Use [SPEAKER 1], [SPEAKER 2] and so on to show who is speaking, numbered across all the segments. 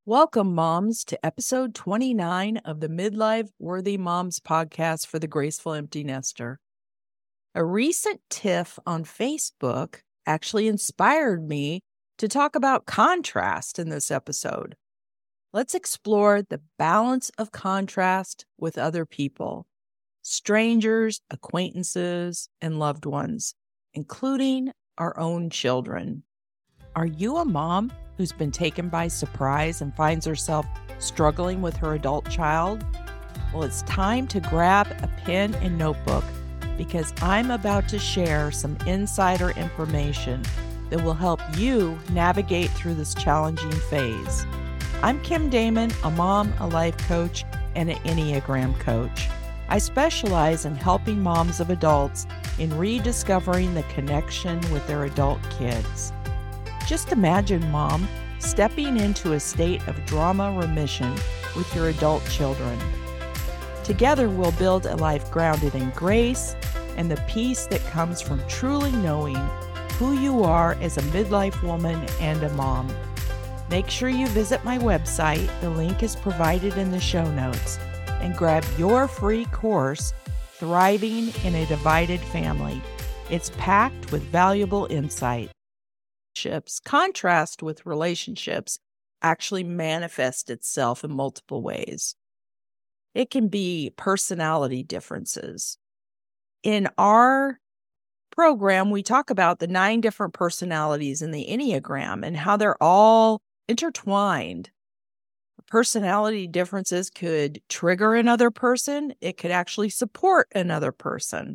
[SPEAKER 1] Welcome, moms, to episode 29 of the Midlife Worthy Moms podcast for the Graceful Empty Nester. A recent tiff on Facebook actually inspired me to talk about contrast in this episode. Let's explore the balance of contrast with other people, strangers, acquaintances, and loved ones, including our own children. Are you a mom who's been taken by surprise and finds herself struggling with her adult child? Well, it's time to grab a pen and notebook because I'm about to share some insider information that will help you navigate through this challenging phase. I'm Kim Damon, a mom, a life coach, and an Enneagram coach. I specialize in helping moms of adults in rediscovering the connection with their adult kids. Just imagine, Mom, stepping into a state of drama remission with your adult children. Together, we'll build a life grounded in grace and the peace that comes from truly knowing who you are as a midlife woman and a mom. Make sure you visit my website, the link is provided in the show notes, and grab your free course, Thriving in a Divided Family. It's packed with valuable insight. Contrast with relationships actually manifests itself in multiple ways. It can be personality differences. In our program, we talk about the 9 different personalities in the Enneagram and how they're all intertwined. Personality differences could trigger another person. It could actually support another person.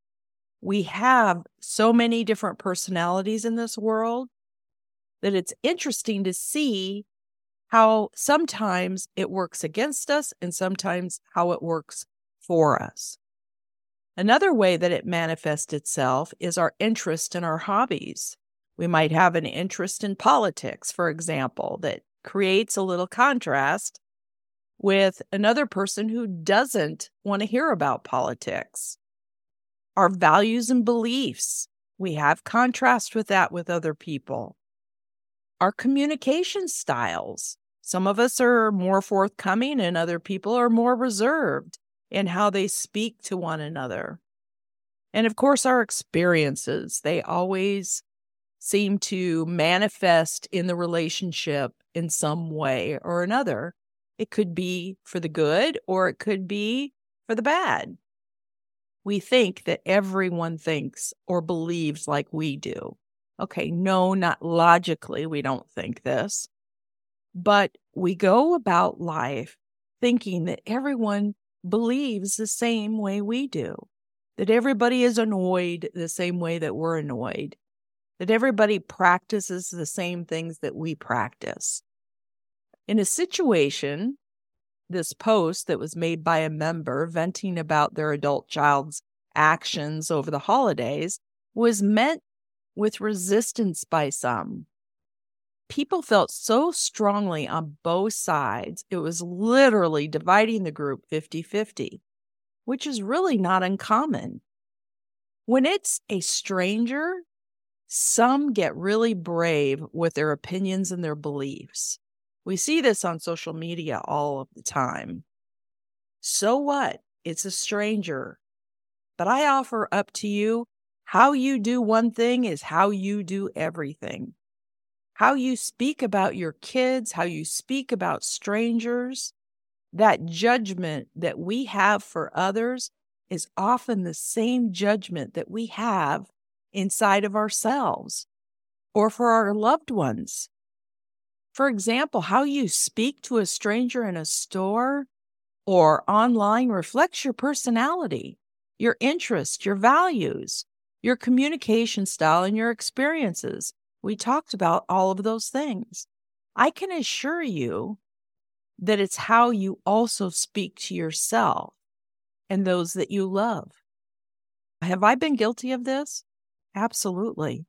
[SPEAKER 1] We have so many different personalities in this world that it's interesting to see how sometimes it works against us and sometimes how it works for us. Another way that it manifests itself is our interest in our hobbies. We might have an interest in politics, for example, that creates a little contrast with another person who doesn't want to hear about politics. Our values and beliefs, we have contrast with that with other people. Our communication styles, some of us are more forthcoming and other people are more reserved in how they speak to one another. And of course, our experiences, they always seem to manifest in the relationship in some way or another. It could be for the good or it could be for the bad. We think that everyone thinks or believes like we do. Okay, no, not logically, we don't think this. But we go about life thinking that everyone believes the same way we do, that everybody is annoyed the same way that we're annoyed, that everybody practices the same things that we practice. In a situation, this post that was made by a member venting about their adult child's actions over the holidays was met with resistance by some. People felt so strongly on both sides, it was literally dividing the group 50-50, which is really not uncommon. When it's a stranger, some get really brave with their opinions and their beliefs. We see this on social media all of the time. So what? It's a stranger. But I offer up to you, how you do one thing is how you do everything. How you speak about your kids, how you speak about strangers, that judgment that we have for others is often the same judgment that we have inside of ourselves or for our loved ones. For example, how you speak to a stranger in a store or online reflects your personality, your interests, your values, your communication style, and your experiences. We talked about all of those things. I can assure you that it's how you also speak to yourself and those that you love. Have I been guilty of this? Absolutely.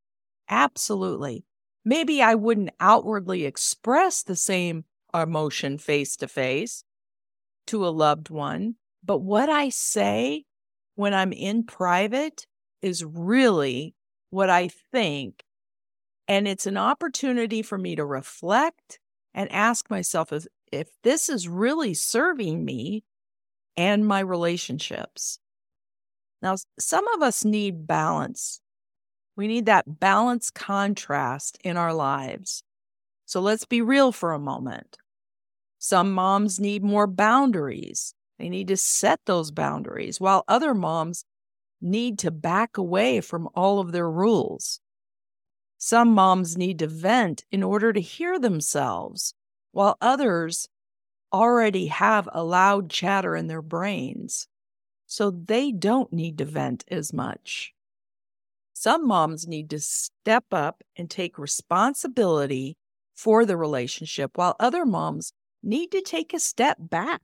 [SPEAKER 1] Absolutely. Maybe I wouldn't outwardly express the same emotion face to face to a loved one, but what I say when I'm in private is really what I think. And it's an opportunity for me to reflect and ask myself if this is really serving me and my relationships. Now, some of us need balance. We need that balance contrast in our lives. So let's be real for a moment. Some moms need more boundaries. They need to set those boundaries, while other moms need to back away from all of their rules. Some moms need to vent in order to hear themselves, while others already have a loud chatter in their brains, so they don't need to vent as much. Some moms need to step up and take responsibility for the relationship, while other moms need to take a step back.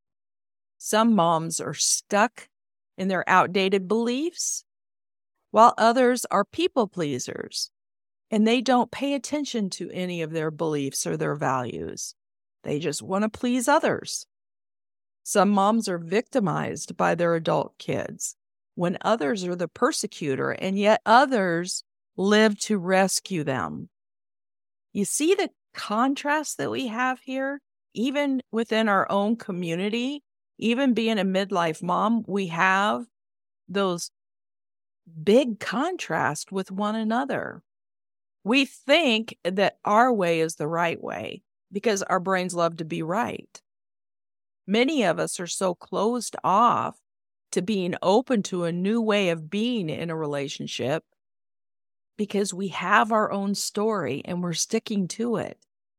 [SPEAKER 1] Some moms are stuck in their outdated beliefs, while others are people pleasers, and they don't pay attention to any of their beliefs or their values. They just want to please others. Some moms are victimized by their adult kids, when others are the persecutor, and yet others live to rescue them. You see the contrast that we have here? Even within our own community, even being a midlife mom, we have those big contrasts with one another. We think that our way is the right way because our brains love to be right. Many of us are so closed off to being open to a new way of being in a relationship because we have our own story and we're sticking to it.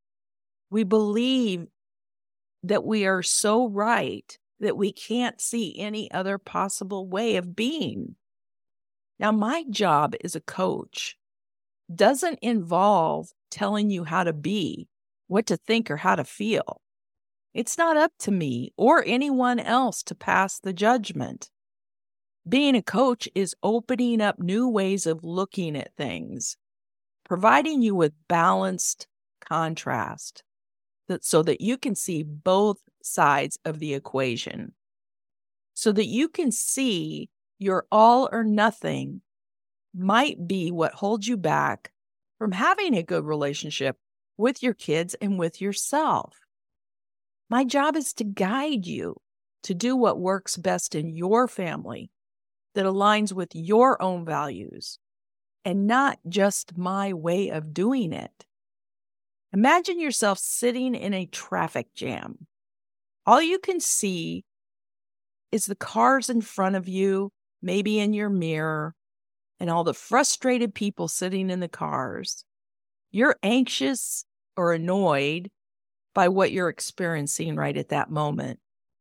[SPEAKER 1] We believe that we are so right that we can't see any other possible way of being. Now, my job as a coach doesn't involve telling you how to be, what to think, or how to feel. It's not up to me or anyone else to pass the judgment. Being a coach is opening up new ways of looking at things, providing you with balanced contrast so that you can see both sides of the equation, so that you can see your all or nothing might be what holds you back from having a good relationship with your kids and with yourself. My job is to guide you to do what works best in your family, that aligns with your own values, and not just my way of doing it. Imagine yourself sitting in a traffic jam. All you can see is the cars in front of you, maybe in your mirror, and all the frustrated people sitting in the cars. You're anxious or annoyed by what you're experiencing right at that moment.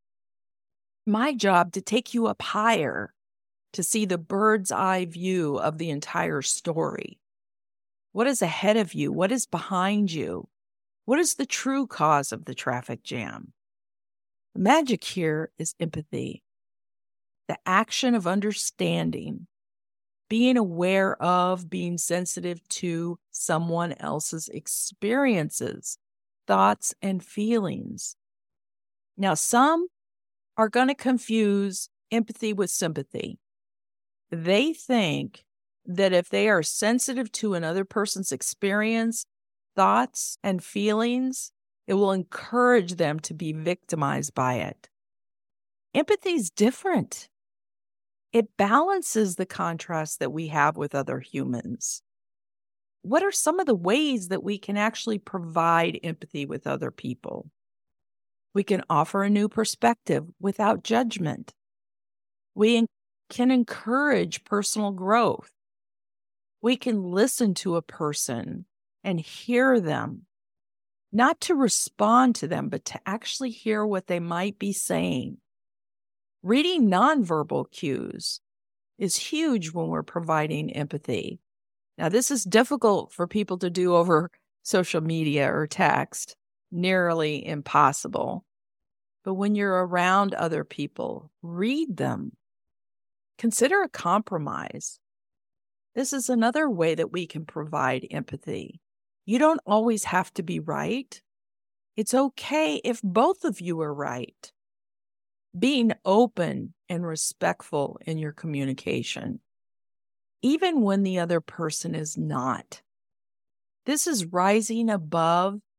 [SPEAKER 1] My job to take you up higher to see the bird's eye view of the entire story. What is ahead of you? What is behind you? What is the true cause of the traffic jam? The magic here is empathy, the action of understanding, being aware of, being sensitive to someone else's experiences, thoughts, and feelings. Now, some are going to confuse empathy with sympathy. They think that if they are sensitive to another person's experience, thoughts, and feelings, it will encourage them to be victimized by it. Empathy is different. It balances the contrast that we have with other humans. What are some of the ways that we can actually provide empathy with other people? We can offer a new perspective without judgment. We can encourage personal growth. We can listen to a person and hear them, not to respond to them, but to actually hear what they might be saying. Reading nonverbal cues is huge when we're providing empathy. Now, this is difficult for people to do over social media or text, nearly impossible. But when you're around other people, read them. Consider a compromise. This is another way that we can provide empathy. You don't always have to be right. It's okay if both of you are right. Being open and respectful in your communication, even when the other person is not. This is rising above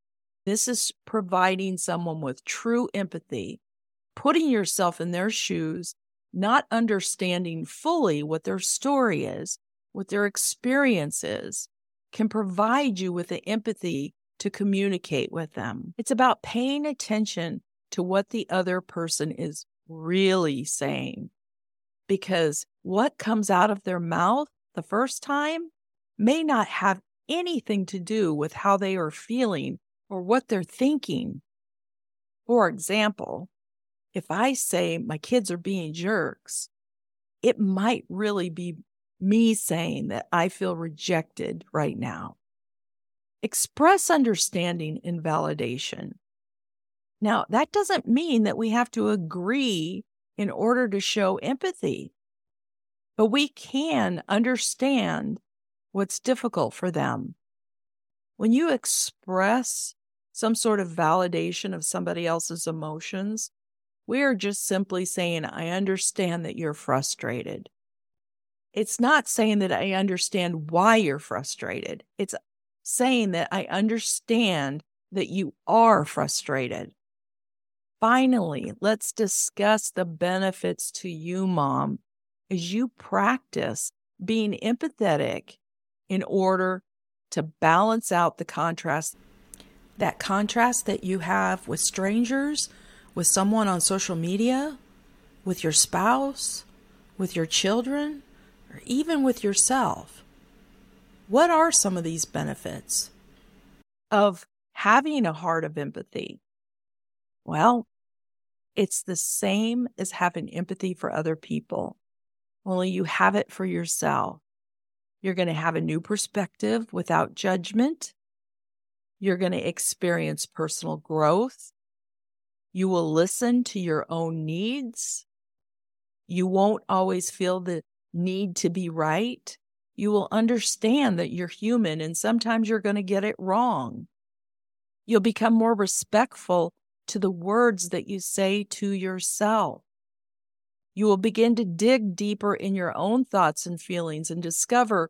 [SPEAKER 1] This is providing someone with true empathy, putting yourself in their shoes, not understanding fully what their story is, what their experience is, can provide you with the empathy to communicate with them. It's about paying attention to what the other person is really saying, because what comes out of their mouth the first time may not have anything to do with how they are feeling or what they're thinking. For example, if I say my kids are being jerks, it might really be me saying that I feel rejected right now. Express understanding and validation. Now, that doesn't mean that we have to agree in order to show empathy, but we can understand what's difficult for them. When you express some sort of validation of somebody else's emotions, we are just simply saying, I understand that you're frustrated. It's not saying that I understand why you're frustrated. It's saying that I understand that you are frustrated. Finally, let's discuss the benefits to you, Mom, as you practice being empathetic in order to balance out the contrast. That contrast that you have with strangers, with someone on social media, with your spouse, with your children, or even with yourself. What are some of these benefits of having a heart of empathy? Well, it's the same as having empathy for other people, only you have it for yourself. You're going to have a new perspective without judgment. You're going to experience personal growth. You will listen to your own needs. You won't always feel the need to be right. You will understand that you're human and sometimes you're going to get it wrong. You'll become more respectful to the words that you say to yourself. You will begin to dig deeper in your own thoughts and feelings and discover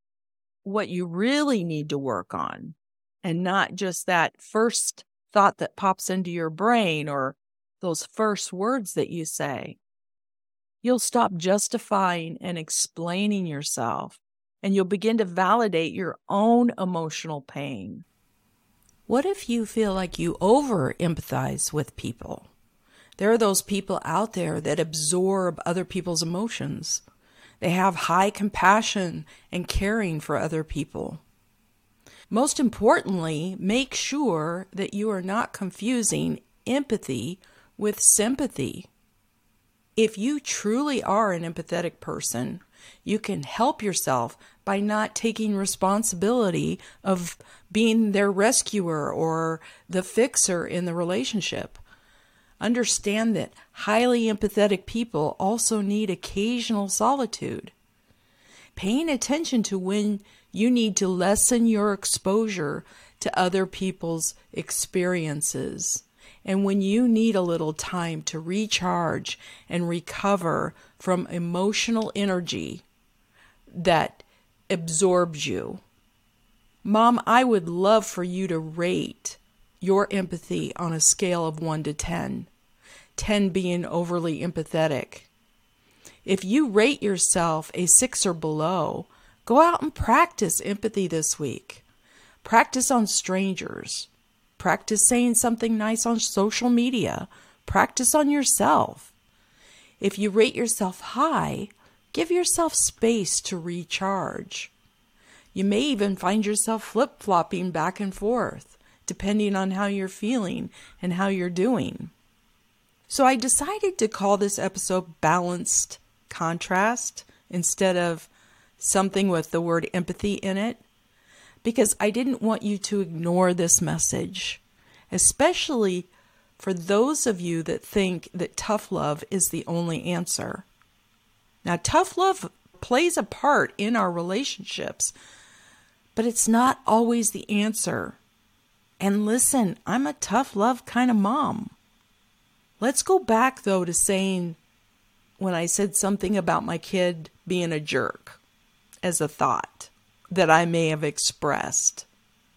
[SPEAKER 1] what you really need to work on, and not just that first thought that pops into your brain or those first words that you say. You'll stop justifying and explaining yourself, and you'll begin to validate your own emotional pain. What if you feel like you over-empathize with people? There are those people out there that absorb other people's emotions. They have high compassion and caring for other people. Most importantly, make sure that you are not confusing empathy with sympathy. If you truly are an empathetic person, you can help yourself by not taking responsibility of being their rescuer or the fixer in the relationship. Understand that highly empathetic people also need occasional solitude. Paying attention to when you need to lessen your exposure to other people's experiences, and when you need a little time to recharge and recover from emotional energy that absorbs you. Mom, I would love for you to rate your empathy on a scale of 1 to 10, 10 being overly empathetic. If you rate yourself a 6 or below, go out and practice empathy this week. Practice on strangers. Practice saying something nice on social media. Practice on yourself. If you rate yourself high, give yourself space to recharge. You may even find yourself flip-flopping back and forth, depending on how you're feeling and how you're doing. So I decided to call this episode Balanced Contrast instead of something with the word empathy in it, because I didn't want you to ignore this message, especially for those of you that think that tough love is the only answer. Now, tough love plays a part in our relationships, but it's not always the answer. And listen, I'm a tough love kind of mom. Let's go back, though, to saying when I said something about my kid being a jerk as a thought that I may have expressed.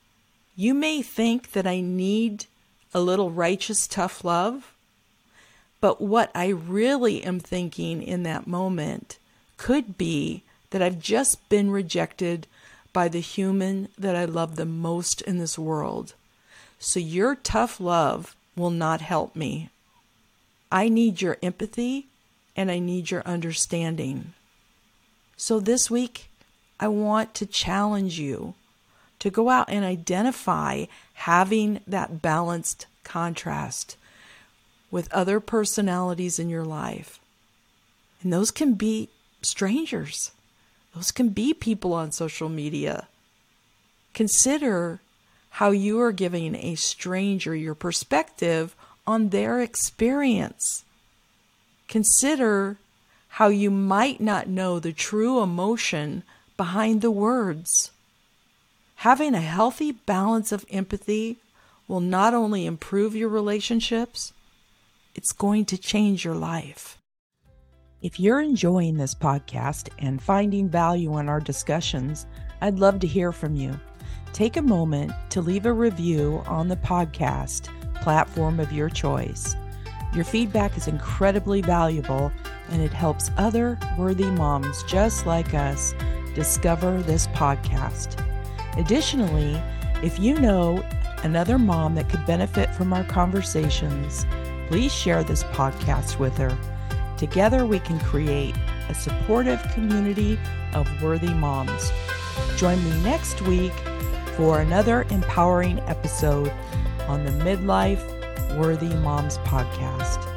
[SPEAKER 1] You may think that I need a little righteous, tough love, but what I really am thinking in that moment could be that I've just been rejected by the human that I love the most in this world. So your tough love will not help me. I need your empathy and I need your understanding. So this week, I want to challenge you to go out and identify having that balanced contrast with other personalities in your life. And those can be strangers. Those can be people on social media. Consider how you are giving a stranger your perspective on their experience. Consider how you might not know the true emotion behind the words. Having a healthy balance of empathy will not only improve your relationships, it's going to change your life. If you're enjoying this podcast and finding value in our discussions, I'd love to hear from you. Take a moment to leave a review on the podcast platform of your choice. Your feedback is incredibly valuable, and it helps other worthy moms just like us discover this podcast. Additionally, if you know another mom that could benefit from our conversations, please share this podcast with her. Together we can create a supportive community of worthy moms. Join me next week for another empowering episode on the Midlife Worthy Moms podcast.